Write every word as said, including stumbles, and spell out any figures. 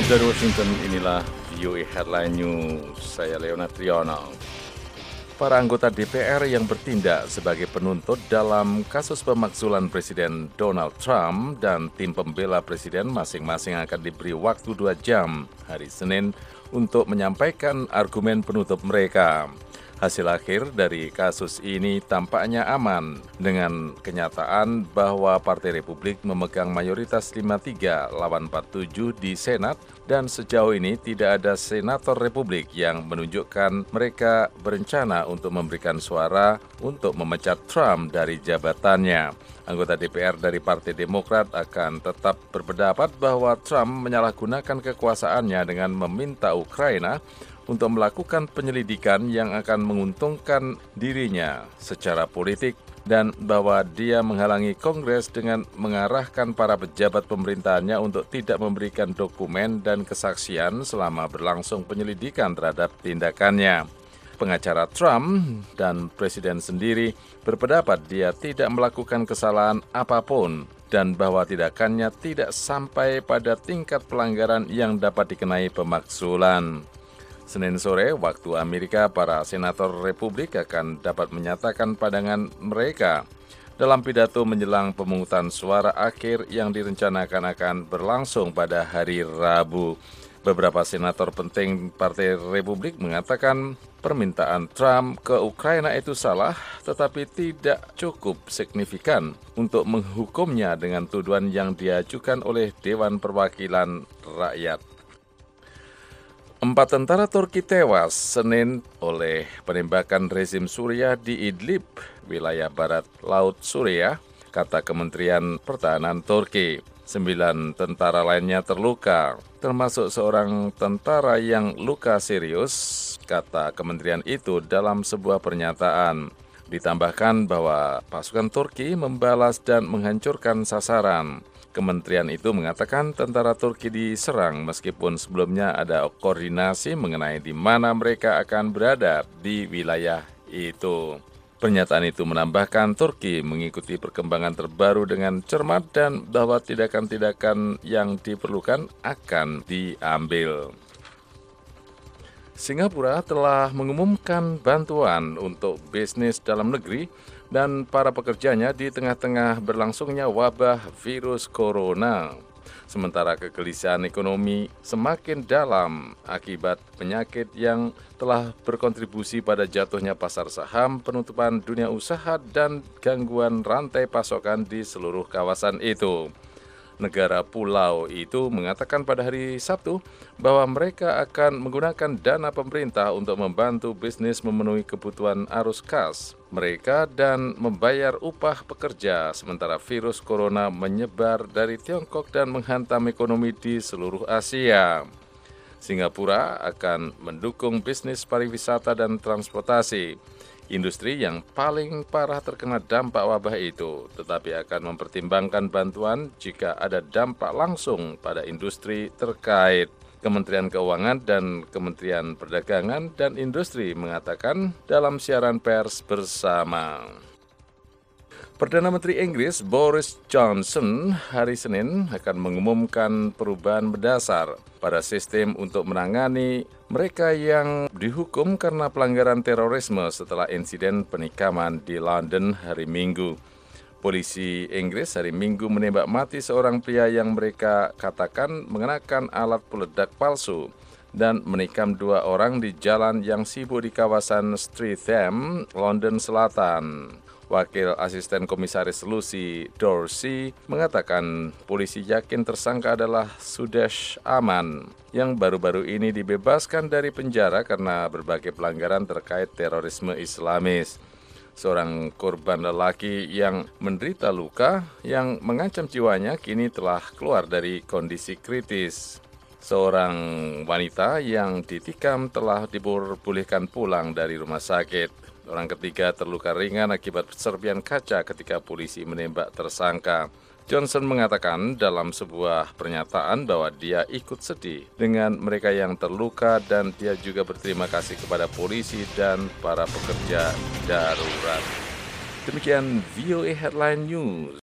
Dari Washington, inilah V O A Headline News. Saya Leonard Triono. Para anggota D P R yang bertindak sebagai penuntut dalam kasus pemakzulan Presiden Donald Trump dan tim pembela Presiden masing-masing akan diberi waktu dua jam hari Senin untuk menyampaikan argumen penutup mereka. Hasil akhir dari kasus ini tampaknya aman dengan kenyataan bahwa Partai Republik memegang mayoritas lima tiga lawan empat tujuh di Senat dan sejauh ini tidak ada senator Republik yang menunjukkan mereka berencana untuk memberikan suara untuk memecat Trump dari jabatannya. Anggota D P R dari Partai Demokrat akan tetap berpendapat bahwa Trump menyalahgunakan kekuasaannya dengan meminta Ukraina untuk melakukan penyelidikan yang akan menguntungkan dirinya secara politik dan bahwa dia menghalangi Kongres dengan mengarahkan para pejabat pemerintahannya untuk tidak memberikan dokumen dan kesaksian selama berlangsung penyelidikan terhadap tindakannya. Pengacara Trump dan Presiden sendiri berpendapat dia tidak melakukan kesalahan apapun dan bahwa tindakannya tidak sampai pada tingkat pelanggaran yang dapat dikenai pemakzulan. Senin sore, waktu Amerika, para senator Republik akan dapat menyatakan pandangan mereka dalam pidato menjelang pemungutan suara akhir yang direncanakan akan berlangsung pada hari Rabu. Beberapa senator penting Partai Republik mengatakan permintaan Trump ke Ukraina itu salah, tetapi tidak cukup signifikan untuk menghukumnya dengan tuduhan yang diajukan oleh Dewan Perwakilan Rakyat. Empat tentara Turki tewas Senin oleh penembakan rezim Suriah di Idlib, wilayah barat Laut Suriah, kata Kementerian Pertahanan Turki. Sembilan tentara lainnya terluka, termasuk seorang tentara yang luka serius, kata kementerian itu dalam sebuah pernyataan. Ditambahkan bahwa pasukan Turki membalas dan menghancurkan sasaran. Kementerian itu mengatakan tentara Turki diserang meskipun sebelumnya ada koordinasi mengenai di mana mereka akan berada di wilayah itu. Pernyataan itu menambahkan Turki mengikuti perkembangan terbaru dengan cermat dan bahwa tindakan-tindakan yang diperlukan akan diambil. Singapura telah mengumumkan bantuan untuk bisnis dalam negeri dan para pekerjanya di tengah-tengah berlangsungnya wabah virus corona. Sementara kegelisahan ekonomi semakin dalam akibat penyakit yang telah berkontribusi pada jatuhnya pasar saham, penutupan dunia usaha, dan gangguan rantai pasokan di seluruh kawasan itu. Negara pulau itu mengatakan pada hari Sabtu bahwa mereka akan menggunakan dana pemerintah untuk membantu bisnis memenuhi kebutuhan arus kas mereka dan membayar upah pekerja sementara virus corona menyebar dari Tiongkok dan menghantam ekonomi di seluruh Asia. Singapura akan mendukung bisnis pariwisata dan transportasi, industri yang paling parah terkena dampak wabah itu, tetapi akan mempertimbangkan bantuan jika ada dampak langsung pada industri terkait. Kementerian Keuangan dan Kementerian Perdagangan dan Industri mengatakan dalam siaran pers bersama. Perdana Menteri Inggris Boris Johnson hari Senin akan mengumumkan perubahan mendasar pada sistem untuk menangani mereka yang dihukum karena pelanggaran terorisme setelah insiden penikaman di London hari Minggu. Polisi Inggris hari Minggu menembak mati seorang pria yang mereka katakan mengenakan alat peledak palsu dan menikam dua orang di jalan yang sibuk di kawasan Streatham, London Selatan. Wakil Asisten Komisaris Lucy Dorsey mengatakan polisi yakin tersangka adalah Sudesh Aman yang baru-baru ini dibebaskan dari penjara karena berbagai pelanggaran terkait terorisme Islamis. Seorang korban lelaki yang menderita luka yang mengancam jiwanya kini telah keluar dari kondisi kritis. Seorang wanita yang ditikam telah diperbolehkan pulang dari rumah sakit. Orang ketiga terluka ringan akibat serpian kaca ketika polisi menembak tersangka. Johnson mengatakan dalam sebuah pernyataan bahwa dia ikut sedih dengan mereka yang terluka dan dia juga berterima kasih kepada polisi dan para pekerja darurat. Demikian V O A Headline News.